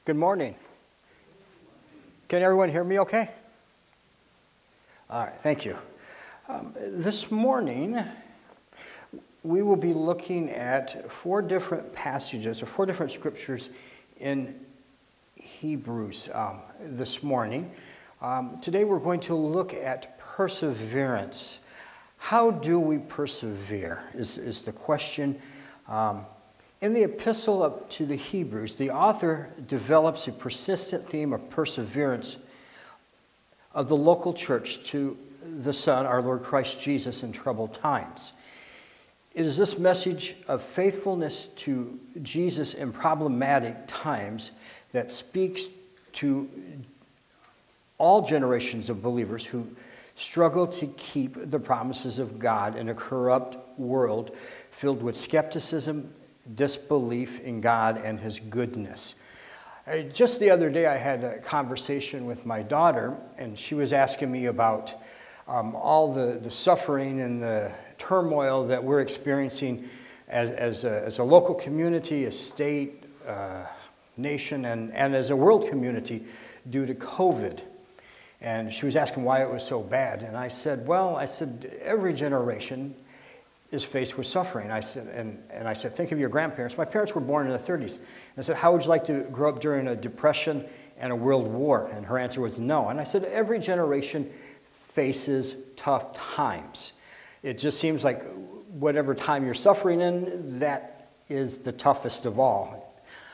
Good morning. Can everyone hear me okay? All right, thank you. This morning, we will be looking at four different passages or four different scriptures in Hebrews this morning. Today we're going to look at perseverance. How do we persevere is the question. In the epistle to the Hebrews, the author develops a persistent theme of perseverance of the local church to the Son, our Lord Christ Jesus, in troubled times. It is this message of faithfulness to Jesus in problematic times that speaks to all generations of believers who struggle to keep the promises of God in a corrupt world filled with skepticism, disbelief in God and His goodness. Just the other day I had a conversation with my daughter, and she was asking me about all the suffering and the turmoil that we're experiencing as a local community, a state, nation, and as a world community due to COVID. And she was asking why it was so bad. And I said, every generation is faced with suffering. I said, think of your grandparents. My parents were born in the 30s. And I said, how would you like to grow up during a depression and a world war? And her answer was no. And I said, every generation faces tough times. It just seems like whatever time you're suffering in, that is the toughest of all.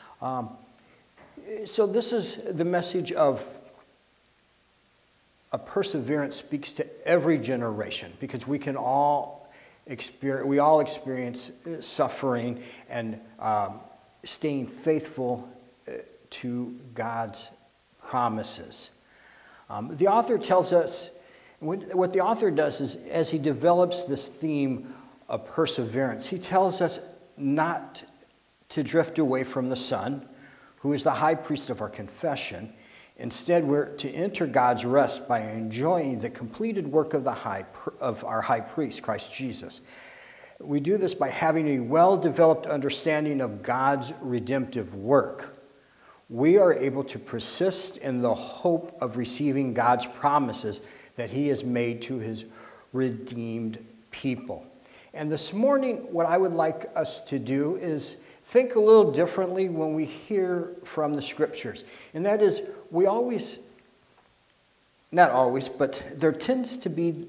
So this is the message of a perseverance speaks to every generation, because we all experience suffering and staying faithful to God's promises. The author tells us, what the author does is, as he develops this theme of perseverance, he tells us not to drift away from the Son, who is the high priest of our confession. Instead, we're to enter God's rest by enjoying the completed work of our high priest, Christ Jesus. We do this by having a well-developed understanding of God's redemptive work. We are able to persist in the hope of receiving God's promises that He has made to His redeemed people. And this morning, what I would like us to do is think a little differently when we hear from the Scriptures. And that is, we tend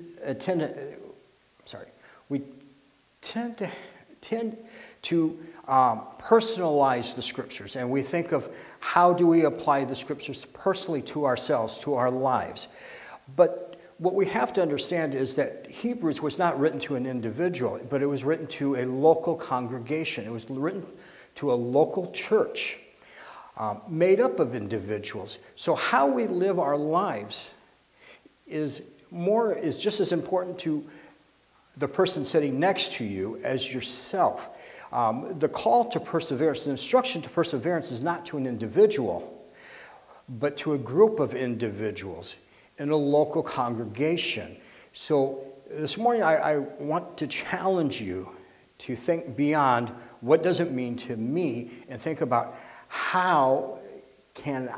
to personalize the Scriptures, and we think of how do we apply the Scriptures personally to ourselves, to our lives. But what we have to understand is that Hebrews was not written to an individual, but it was written to a local congregation. It was written to a local church made up of individuals. So how we live our lives is just as important to the person sitting next to you as yourself. The call to perseverance, the instruction to perseverance is not to an individual, but to a group of individuals in a local congregation. So this morning I want to challenge you to think beyond what does it mean to me, and think about how can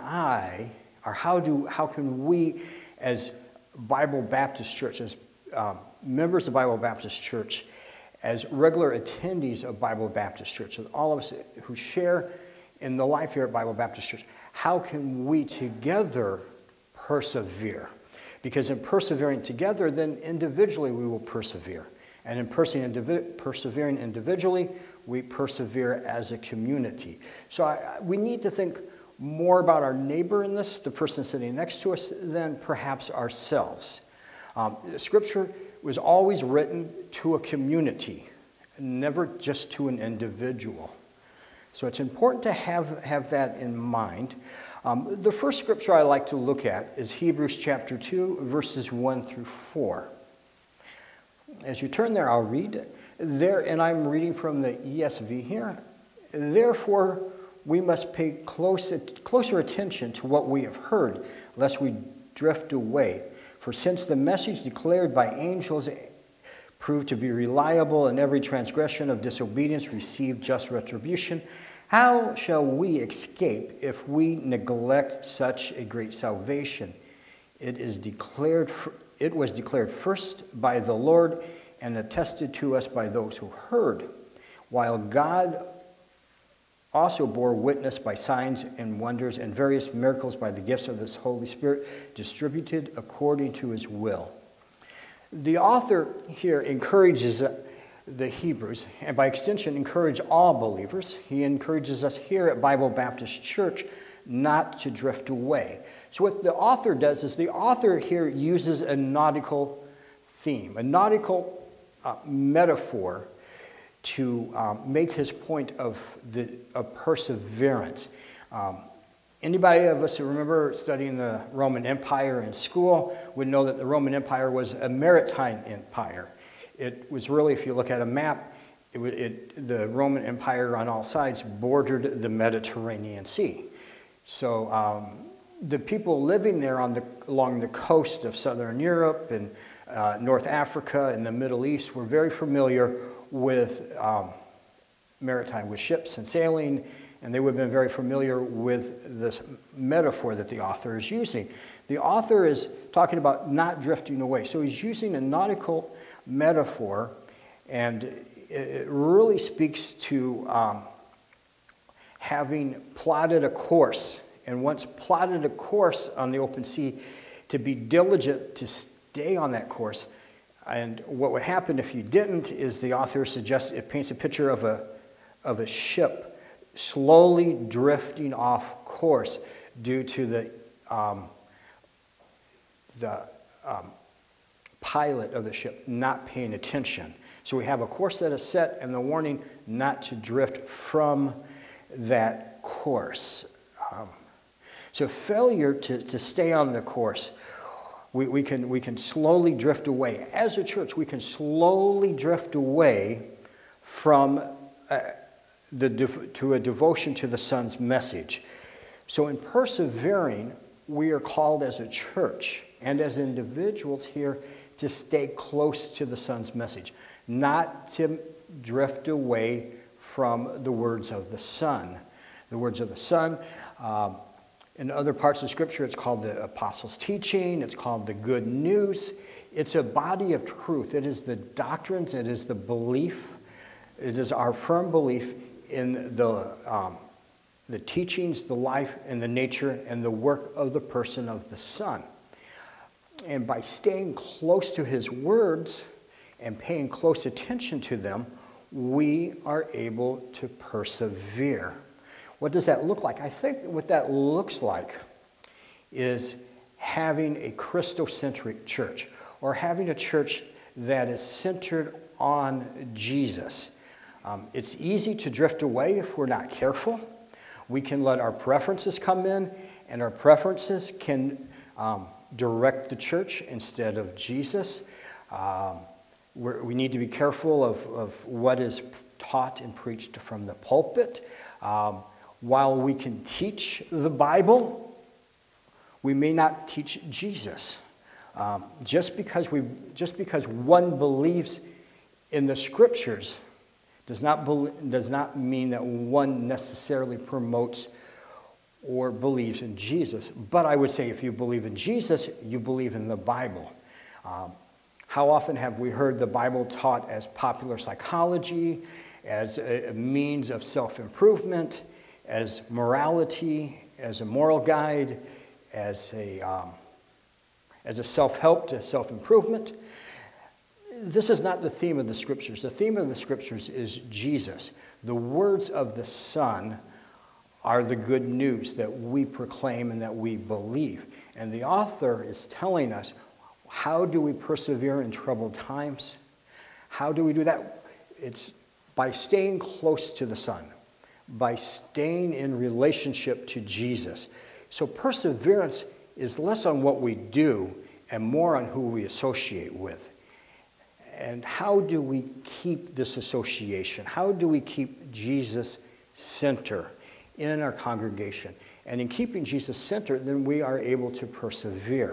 we as Bible Baptist Church, as members of Bible Baptist Church, as regular attendees of Bible Baptist Church, with all of us who share in the life here at Bible Baptist Church, how can we together persevere? Because in persevering together, then individually we will persevere. And in persevering individually, we persevere as a community. So we need to think more about our neighbor in this, the person sitting next to us, than perhaps ourselves. Scripture was always written to a community, never just to an individual. So it's important to have that in mind. The first scripture I like to look at is Hebrews chapter 2, verses 1 through 4. As you turn there, I'll read there, and I'm reading from the ESV here. Therefore, we must pay closer attention to what we have heard, lest we drift away. For since the message declared by angels proved to be reliable, and every transgression of disobedience received just retribution, How shall we escape if we neglect such a great salvation? It was declared first by the Lord and attested to us by those who heard, while God also bore witness by signs and wonders and various miracles by the gifts of this Holy Spirit distributed according to his will. The author here encourages the Hebrews, and by extension encourage all believers. He encourages us here at Bible Baptist Church not to drift away. So what the author does is the author here uses a nautical theme, a nautical metaphor to make his point of perseverance. Anybody of us who remember studying the Roman Empire in school would know that the Roman Empire was a maritime empire. It was really, if you look at a map, the Roman Empire on all sides bordered the Mediterranean Sea. So the people living there along the coast of southern Europe and North Africa and the Middle East were very familiar with maritime, with ships and sailing, and they would have been very familiar with this metaphor that the author is using. The author is talking about not drifting away. So he's using a nautical metaphor, and it really speaks to having plotted a course, and once plotted a course on the open sea, to be diligent to stay on that course. And what would happen if you didn't is the author suggests it paints a picture of a ship slowly drifting off course due to the pilot of the ship not paying attention. So we have a course that is set and the warning not to drift from that course. So failure to stay on the course, we can slowly drift away. As a church, we can slowly drift away from to a devotion to the Son's message. So in persevering, we are called as a church and as individuals here to stay close to the Son's message, not to drift away from the words of the Son. The words of the Son, in other parts of Scripture, it's called the Apostles' Teaching, it's called the Good News. It's a body of truth. It is the doctrines, it is the belief, it is our firm belief in the teachings, the life, and the nature, and the work of the person of the Son. And by staying close to his words and paying close attention to them, we are able to persevere. What does that look like? I think what that looks like is having a Christocentric church, or having a church that is centered on Jesus. It's easy to drift away if we're not careful. We can let our preferences come in, and our preferences can direct the church instead of Jesus. We need to be careful of what is taught and preached from the pulpit. While we can teach the Bible, we may not teach Jesus. Just because one believes in the Scriptures does not mean that one necessarily promotes or believes in Jesus. But I would say if you believe in Jesus, you believe in the Bible. How often have we heard the Bible taught as popular psychology, as a means of self-improvement, as morality, as a moral guide, as a self-help to self-improvement? This is not the theme of the Scriptures. The theme of the Scriptures is Jesus. The words of the Son are the good news that we proclaim and that we believe. And the author is telling us, how do we persevere in troubled times? How do we do that? It's by staying close to the Son, by staying in relationship to Jesus. So perseverance is less on what we do and more on who we associate with. And how do we keep this association? How do we keep Jesus center in our congregation? And in keeping Jesus center, then we are able to persevere.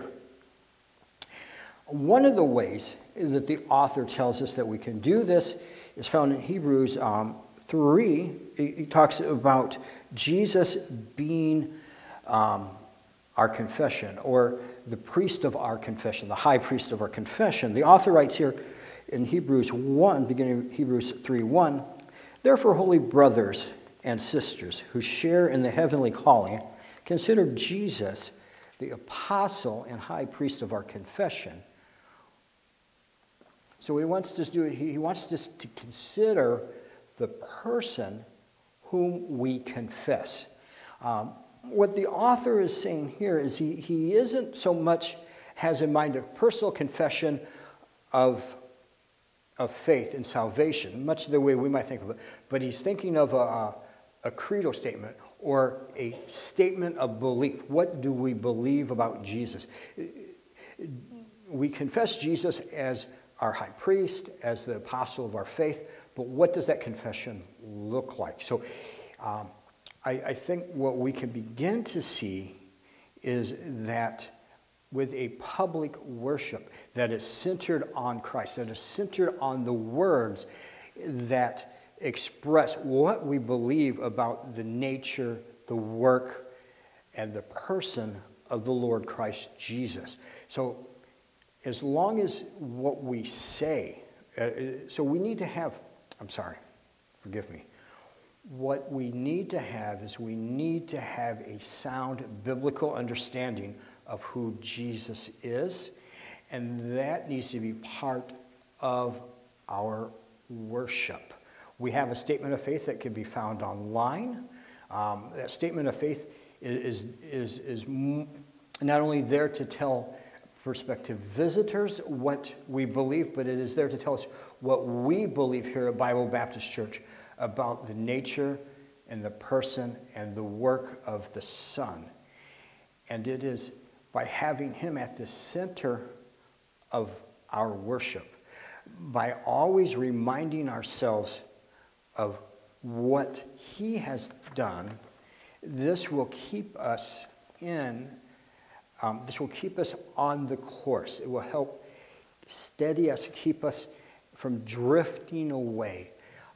One of the ways that the author tells us that we can do this is found in Hebrews 3, it talks about Jesus being our confession, or the priest of our confession, the high priest of our confession. The author writes here in Hebrews 1, beginning of Hebrews 3:1, "Therefore, holy brothers and sisters who share in the heavenly calling, consider Jesus the apostle and high priest of our confession." So he wants us to consider the person whom we confess. What the author is saying here is he isn't so much has in mind a personal confession of faith and salvation, much the way we might think of it, but he's thinking of a credo statement or a statement of belief. What do we believe about Jesus? We confess Jesus as our high priest, as the apostle of our faith, but what does that confession look like? So I think what we can begin to see is that with a public worship that is centered on Christ, that is centered on the words that express what we believe about the nature, the work, and the person of the Lord Christ Jesus. So as long as what we say, so we need to have, forgive me. What we need to have is we need to have a sound biblical understanding of who Jesus is, and that needs to be part of our worship. We have a statement of faith that can be found online. That statement of faith is not only there to tell prospective visitors what we believe, but it is there to tell us what we believe here at Bible Baptist Church about the nature and the person and the work of the Son. And it is by having him at the center of our worship, by always reminding ourselves of what he has done, this will keep us this will keep us on the course. It will help steady us, keep us from drifting away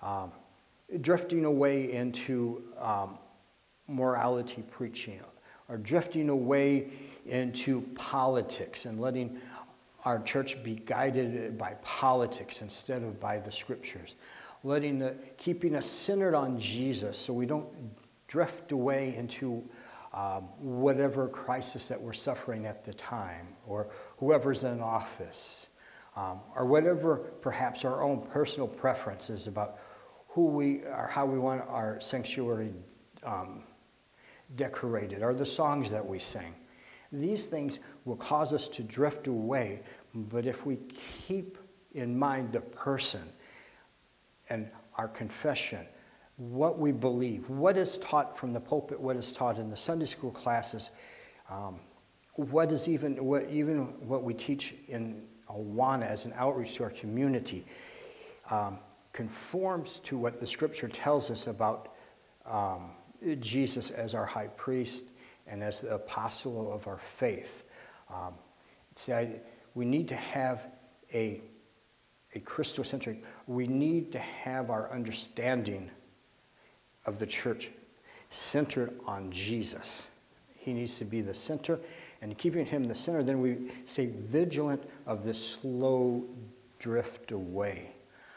into morality preaching, or drifting away into politics and letting our church be guided by politics instead of by the scriptures, keeping us centered on Jesus so we don't drift away into whatever crisis that we're suffering at the time, or whoever's in office, or whatever perhaps our own personal preferences about who we are, how we want our sanctuary decorated, or the songs that we sing. These things will cause us to drift away, but if we keep in mind the person and our confession, what we believe, what is taught from the pulpit, what is taught in the Sunday school classes, what we teach in Awana as an outreach to our community, conforms to what the scripture tells us about Jesus as our high priest and as the apostle of our faith. We need to have a Christocentric, we need to have our understanding of the church centered on Jesus. He needs to be the center, and keeping him the center, then we stay vigilant of this slow drift away.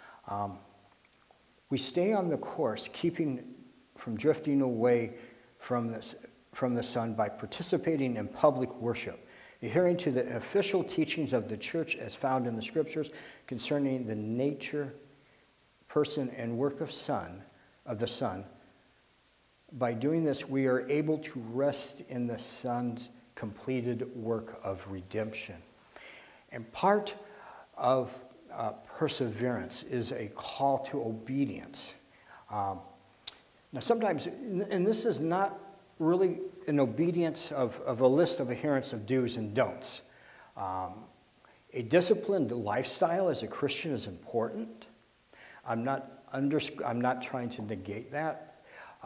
We stay on the course, keeping from drifting away from the Son by participating in public worship, adhering to the official teachings of the church as found in the scriptures concerning the nature, person, and work of the Son. By doing this, we are able to rest in the Son's completed work of redemption. And part of perseverance is a call to obedience. Now sometimes, and this is not really an obedience of a list of adherence of do's and don'ts. A disciplined lifestyle as a Christian is important. I'm not trying to negate that.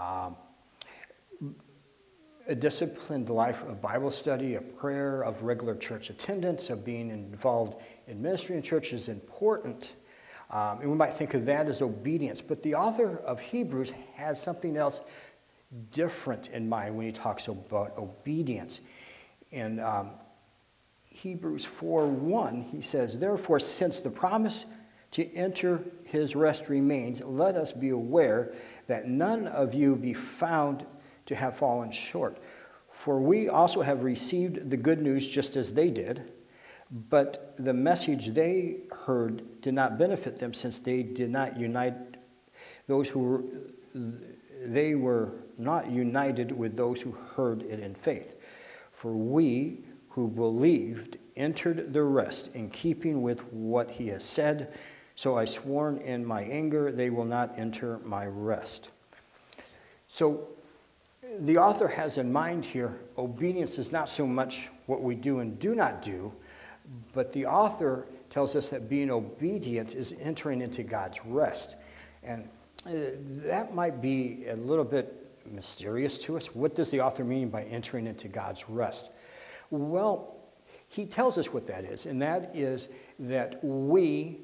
A disciplined life of Bible study, of prayer, of regular church attendance, of being involved in ministry in church is important. And we might think of that as obedience. But the author of Hebrews has something else different in mind when he talks about obedience. In Hebrews 4:1, he says, "Therefore, since the promise to enter his rest remains, let us be aware that none of you be found to have fallen short. For we also have received the good news just as they did, but the message they heard did not benefit them, since they did not unite they were not united with those who heard it in faith. For we who believed entered the rest, in keeping with what he has said, so I sworn in my anger, they will not enter my rest." So the author has in mind here, obedience is not so much what we do and do not do, but the author tells us that being obedient is entering into God's rest. And that might be a little bit mysterious to us. What does the author mean by entering into God's rest? Well, he tells us what that is, and that is that we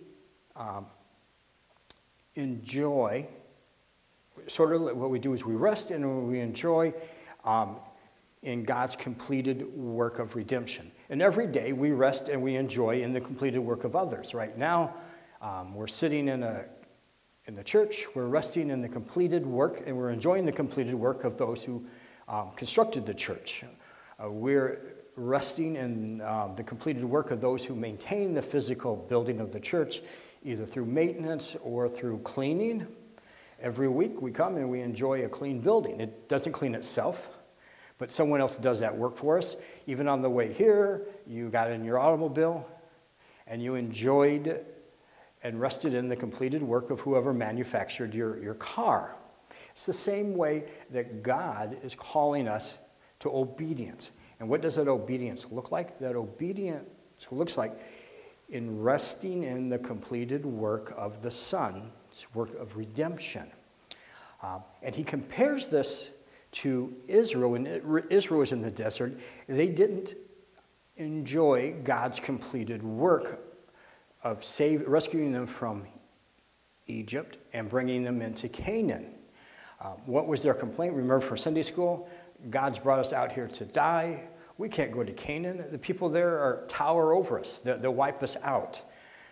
enjoy, sort of what we do is we rest and we enjoy in God's completed work of redemption. And every day we rest and we enjoy in the completed work of others. Right now, we're sitting in the church, we're resting in the completed work, and we're enjoying the completed work of those who constructed the church. We're resting in the completed work of those who maintain the physical building of the church, either through maintenance or through cleaning. Every week we come and we enjoy a clean building. It doesn't clean itself, but someone else does that work for us. Even on the way here, you got in your automobile and you enjoyed and rested in the completed work of whoever manufactured your car. It's the same way that God is calling us to obedience. And what does that obedience look like? That obedience looks like in resting in the completed work of the Son's work of redemption. And he compares this to Israel. When Israel was in the desert, they didn't enjoy God's completed work of rescuing them from Egypt and bringing them into Canaan. What was their complaint? Remember from Sunday school, God's brought us out here to die. We can't go to Canaan. The people there tower over us. They'll wipe us out.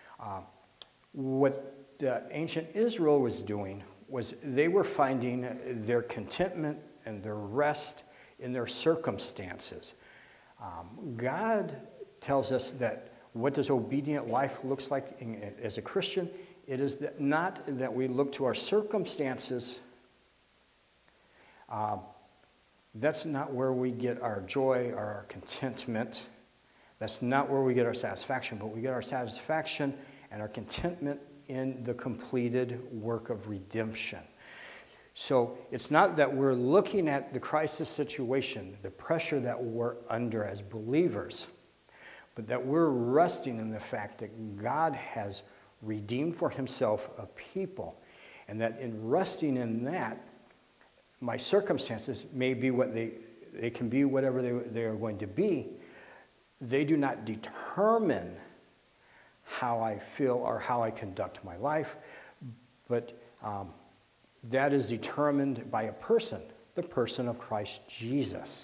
What the ancient Israel was doing was they were finding their contentment and their rest in their circumstances. God tells us that what does obedient life looks like as a Christian? It is not that we look to our circumstances. That's not where we get our joy or our contentment. That's not where we get our satisfaction, but we get our satisfaction and our contentment in the completed work of redemption. So it's not that we're looking at the crisis situation, the pressure that we're under as believers, but that we're resting in the fact that God has redeemed for himself a people, and that in resting in that, my circumstances may be what they can be, whatever they are going to be. They do not determine how I feel or how I conduct my life, but that is determined by a person, the person of Christ Jesus.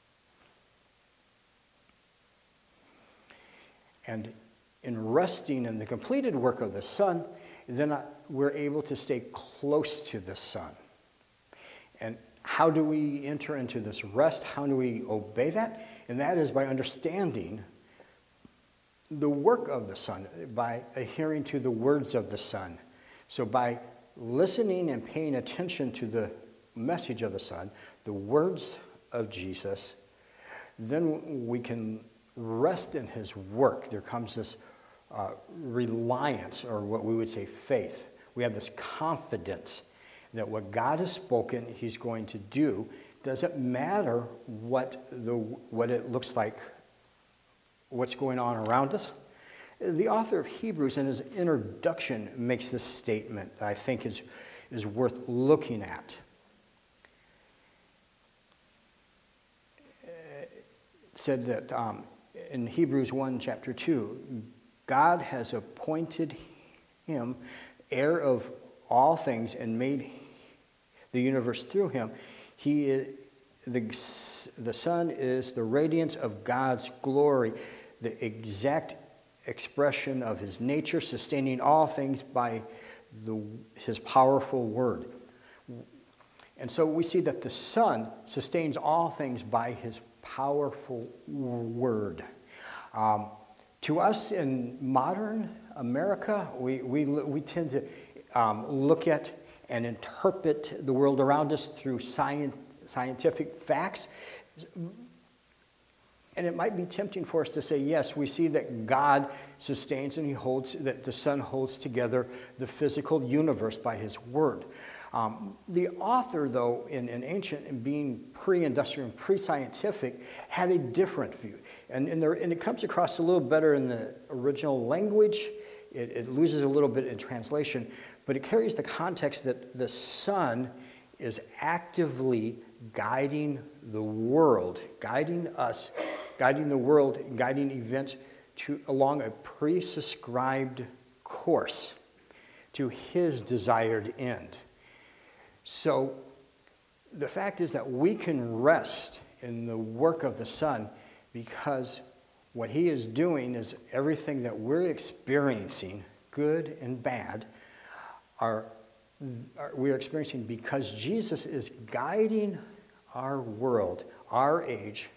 And in resting in the completed work of the Son, then we're able to stay close to the Son. And how do we enter into this rest? How do we obey that? And that is by understanding the work of the Son, by adhering to the words of the Son. So by listening and paying attention to the message of the Son, the words of Jesus, then we can rest in his work. There comes this reliance, or what we would say faith. We have this confidence that what God has spoken, he's going to do. Doesn't matter what it looks like, what's going on around us. The author of Hebrews in his introduction makes this statement that I think is worth looking at. It said that in Hebrews 1, chapter 2, God has appointed him heir of all things and made the universe through him. He is, the Son is the radiance of God's glory, the exact expression of his nature, sustaining all things by his powerful word. And so we see that the Son sustains all things by his powerful word. To us in modern America, we tend to look at and interpret the world around us through scientific facts. And it might be tempting for us to say, yes, we see that God sustains and that the Son holds together the physical universe by his word. The author, though, in ancient and being pre-industrial and pre-scientific, had a different view. And it comes across a little better in the original language. It loses a little bit in translation, but it carries the context that the Son is actively guiding the world, guiding us, guiding the world, guiding events along a prescribed course to his desired end. So the fact is that we can rest in the work of the Son because what he is doing is everything that we're experiencing, good and bad, we're experiencing because Jesus is guiding our world, our age,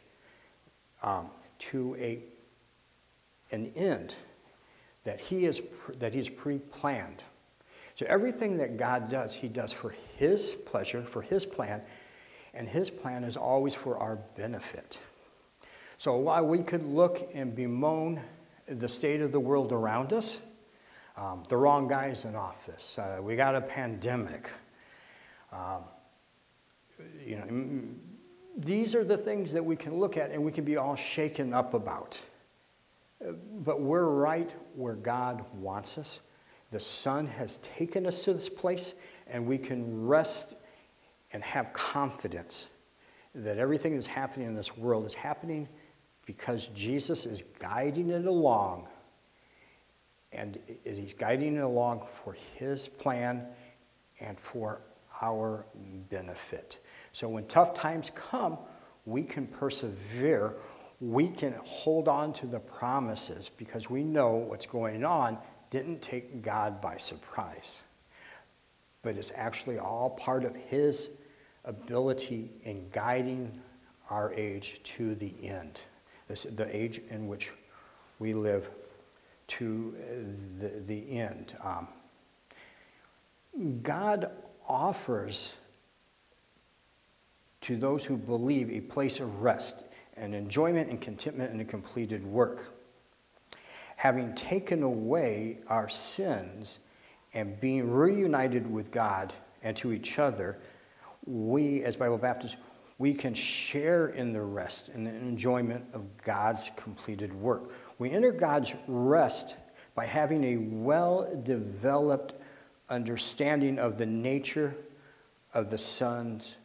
to an end that he's pre-planned. So everything that God does, he does for his pleasure, for his plan, and his plan is always for our benefit. So while we could look and bemoan the state of the world around us, the wrong guy's in office, we got a pandemic, these are the things that we can look at and we can be all shaken up about. But we're right where God wants us. The Son has taken us to this place, and we can rest and have confidence that everything that's happening in this world is happening because Jesus is guiding it along, and he's guiding it along for his plan and for our benefit. So when tough times come, we can persevere. We can hold on to the promises because we know what's going on didn't take God by surprise, but it's actually all part of his ability in guiding our age to the end, the age in which we live to the end. God offers to those who believe a place of rest and enjoyment and contentment in a completed work. Having taken away our sins and being reunited with God and to each other, we, as Bible Baptists, we can share in the rest and the enjoyment of God's completed work. We enter God's rest by having a well-developed understanding of the nature of the Son's,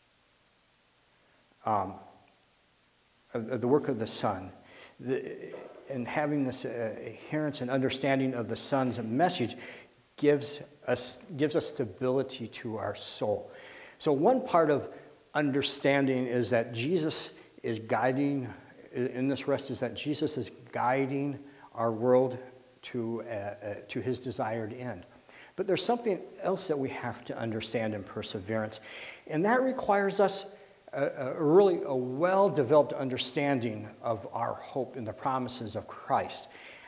of the work of the Son. And having this adherence and understanding of the Son's message gives us stability to our soul. So one part of understanding is that Jesus is guiding, in this rest, is that Jesus is guiding our world to his desired end. But there's something else that we have to understand in perseverance, and that requires us really a well-developed understanding of our hope in the promises of Christ.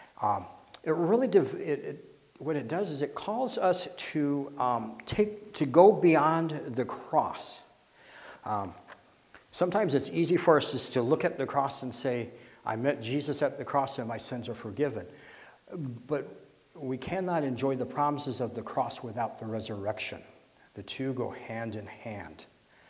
What it does is it calls us to go beyond the cross. Sometimes it's easy for us just to look at the cross and say, I met Jesus at the cross and my sins are forgiven. But we cannot enjoy the promises of the cross without the resurrection. The two go hand in hand.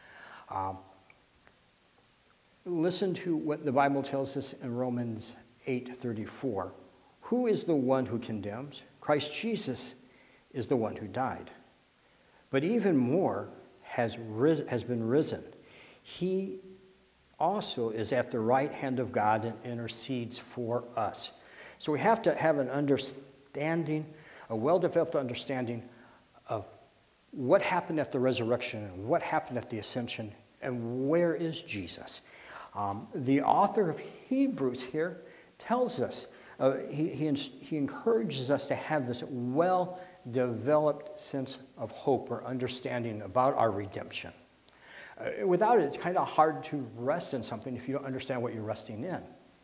Listen to what the Bible tells us in Romans 8:34. Who is the one who condemns? Christ Jesus is the one who died. But even more has been risen. He also is at the right hand of God and intercedes for us. So we have to have an understanding a well-developed understanding of what happened at the resurrection and what happened at the ascension and where is Jesus. The author of Hebrews here tells us, he encourages us to have this well-developed sense of hope or understanding about our redemption. Without it, it's kind of hard to rest in something if you don't understand what you're resting in.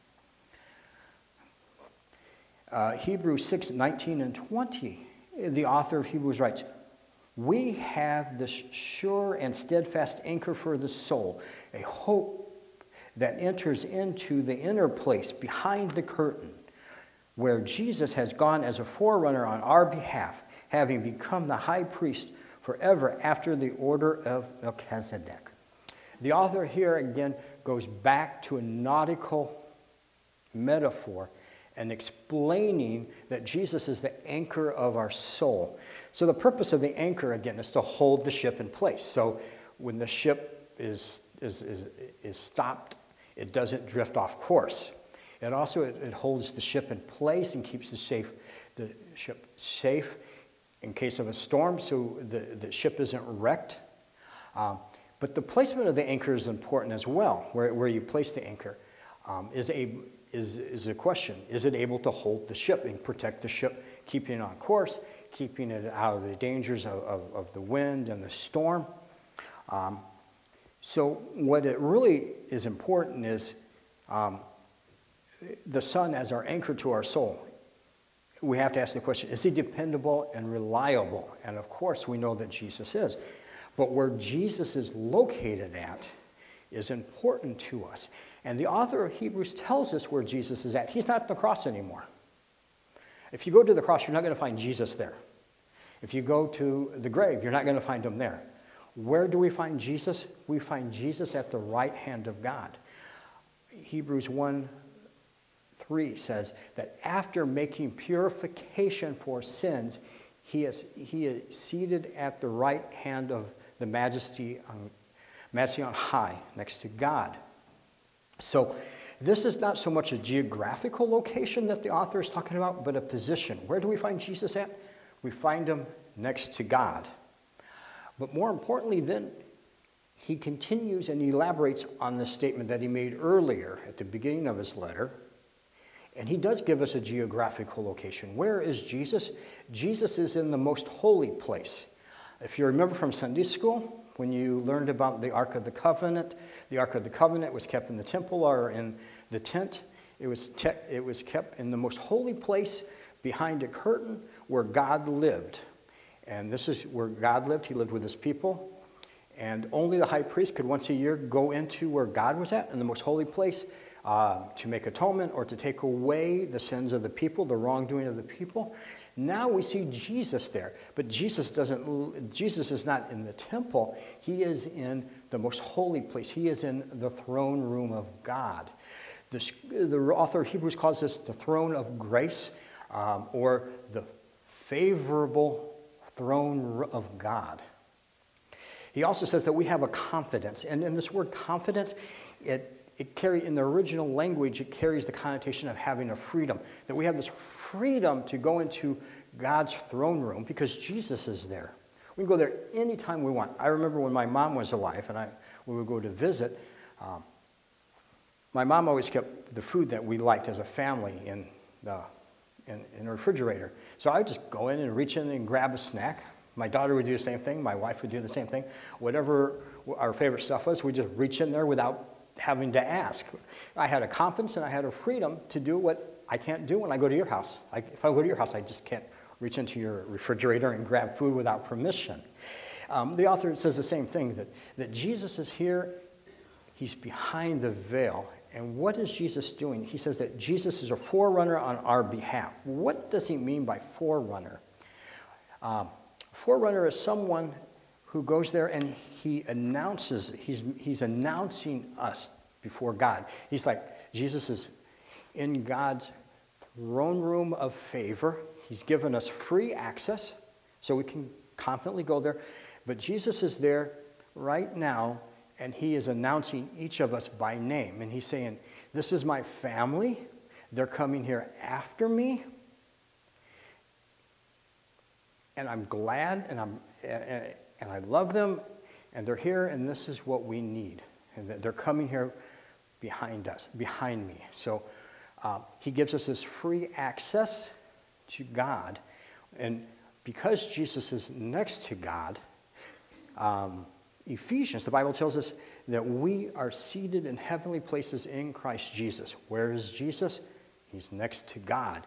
Hebrews 6:19 and 20, the author of Hebrews writes, "We have this sure and steadfast anchor for the soul, a hope that enters into the inner place behind the curtain, where Jesus has gone as a forerunner on our behalf, having become the high priest forever after the order of Melchizedek." The author here again goes back to a nautical metaphor and explaining that Jesus is the anchor of our soul. So the purpose of the anchor, again, is to hold the ship in place. So when the ship is stopped, it doesn't drift off course. It also it holds the ship in place and keeps the ship safe in case of a storm, so the ship isn't wrecked. But the placement of the anchor is important as well. Where you place the anchor is a question. Is it able to hold the ship and protect the ship, keeping it on course, keeping it out of the dangers of the wind and the storm? So what it really is important is the Son as our anchor to our soul. We have to ask the question, is he dependable and reliable? And of course we know that Jesus is. But where Jesus is located at is important to us. And the author of Hebrews tells us where Jesus is at. He's not at the cross anymore. If you go to the cross, you're not going to find Jesus there. If you go to the grave, you're not going to find him there. Where do we find Jesus? We find Jesus at the right hand of God. Hebrews 1:3 says that after making purification for sins, he is seated at the right hand of the majesty on high, next to God. So this is not so much a geographical location that the author is talking about, but a position. Where do we find Jesus at? We find him next to God. But more importantly, then, he continues and elaborates on the statement that he made earlier at the beginning of his letter. And he does give us a geographical location. Where is Jesus? Jesus is in the most holy place. If you remember from Sunday school, when you learned about the Ark of the Covenant was kept in the temple or in the tent. It was kept in the most holy place behind a curtain where God lived. And this is where God lived. He lived with his people. And only the high priest could once a year go into where God was at in the most holy place to make atonement or to take away the sins of the people, the wrongdoing of the people. Now we see Jesus there, but Jesus is not in the temple. He is in the most holy place. He is in the throne room of God. The author of Hebrews calls this the throne of grace, or the favorable throne of God. He also says that we have a confidence, and in this word confidence, in the original language, it carries the connotation of having a freedom, that we have this freedom to go into God's throne room because Jesus is there. We can go there anytime we want. I remember when my mom was alive and we would go to visit, my mom always kept the food that we liked as a family in the refrigerator. So I would just go in and reach in and grab a snack. My daughter would do the same thing. My wife would do the same thing. Whatever our favorite stuff was, we'd just reach in there without having to ask. I had a confidence and I had a freedom to do what I can't do when I go to your house. If I go to your house, I just can't reach into your refrigerator and grab food without permission. The author says the same thing, that Jesus is here. He's behind the veil. And what is Jesus doing? He says that Jesus is a forerunner on our behalf. What does he mean by forerunner? Forerunner is someone who goes there and he announces, he's announcing us before God. He's like, Jesus is in God's throne room of favor. He's given us free access so we can confidently go there. But Jesus is there right now and he is announcing each of us by name. And he's saying, this is my family. They're coming here after me. and I'm glad, and I love them, and they're here, and this is what we need. And they're coming here behind me. So he gives us this free access to God. And because Jesus is next to God, Ephesians, the Bible tells us that we are seated in heavenly places in Christ Jesus. Where is Jesus? He's next to God.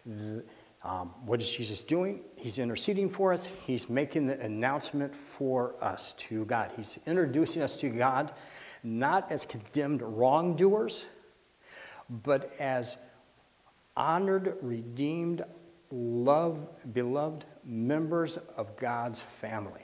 What is Jesus doing? He's interceding for us. He's making the announcement for us to God. He's introducing us to God, not as condemned wrongdoers, but as honored, redeemed, beloved members of God's family.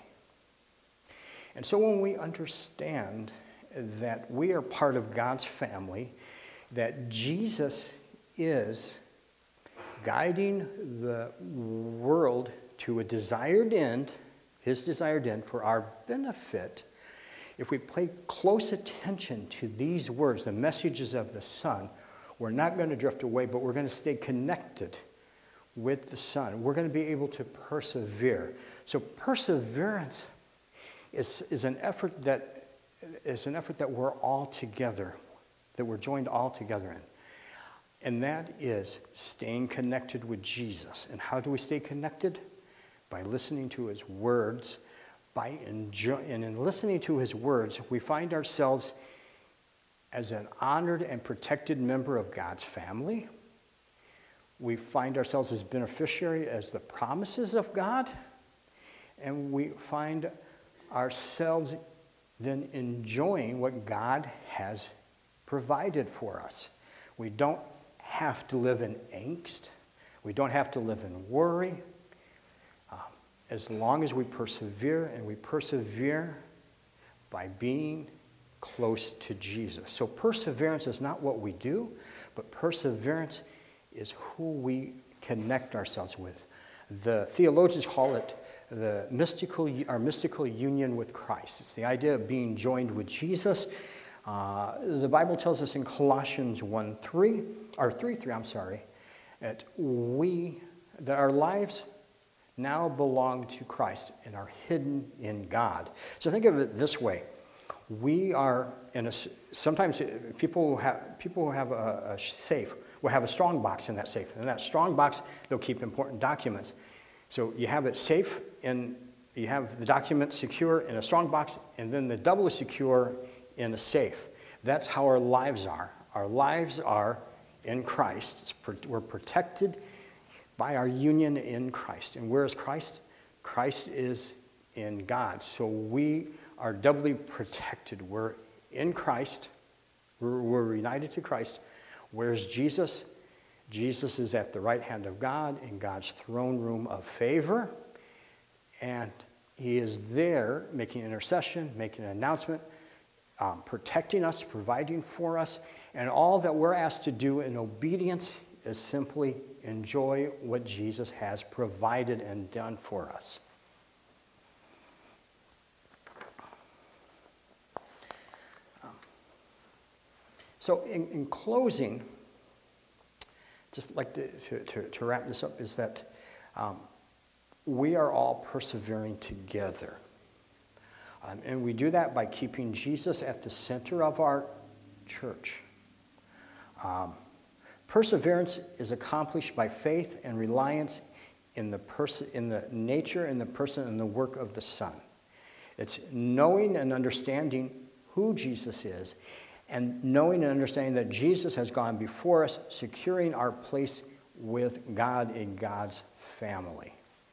And so when we understand that we are part of God's family, that Jesus is guiding the world to a desired end, his desired end for our benefit, if we pay close attention to these words, the messages of the Son, we're not going to drift away, but we're going to stay connected with the Son. We're going to be able to persevere. So perseverance is an effort that we're all together, that we're joined all together in. And that is staying connected with Jesus. And how do we stay connected? By listening to his words. And in listening to his words, we find ourselves as an honored and protected member of God's family. We find ourselves as beneficiary as the promises of God. And we find ourselves then enjoying what God has provided for us. We don't have to live in angst. We don't have to live in worry. As long as we persevere, and we persevere by being close to Jesus. So perseverance is not what we do, but perseverance is who we connect ourselves with. The theologians call it our mystical union with Christ. It's the idea of being joined with Jesus. The Bible tells us in Colossians 3:3, that our lives now belong to Christ and are hidden in God. So think of it this way: we are sometimes people who have a safe will have a strong box in that safe, and in that strong box they'll keep important documents. So you have it safe, and you have the documents secure in a strong box, and then the double is secure in a safe. That's how our lives are. Our lives are in Christ. We're protected by our union in Christ. And where is Christ? Christ is in God. So we are doubly protected. We're in Christ. We're united to Christ. Where's Jesus? Jesus is at the right hand of God in God's throne room of favor. And he is there making intercession, making an announcement, protecting us, providing for us. And all that we're asked to do in obedience is simply enjoy what Jesus has provided and done for us. So in closing, just like to wrap this up, is that we are all persevering together. And we do that by keeping Jesus at the center of our church. Perseverance is accomplished by faith and reliance in the nature and the person and the work of the Son. It's knowing and understanding who Jesus is, and knowing and understanding that Jesus has gone before us, securing our place with God in God's family.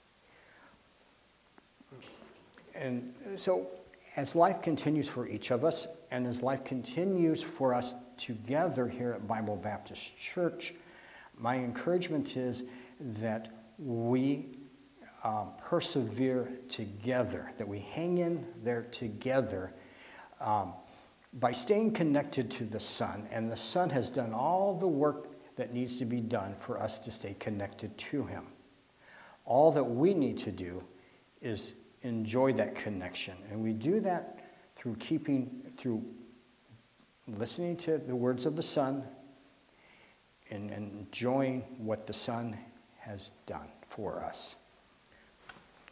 And so, as life continues for each of us, and as life continues for us together here at Bible Baptist Church, my encouragement is that we persevere together, that we hang in there together by staying connected to the Son. And the Son has done all the work that needs to be done for us to stay connected to him. All that we need to do is enjoy that connection. And we do that through listening to the words of the Son and enjoying what the Son has done for us.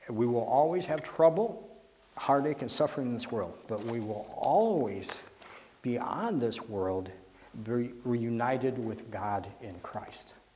We will always have trouble, heartache, and suffering in this world, but we will always, beyond this world, be reunited with God in Christ.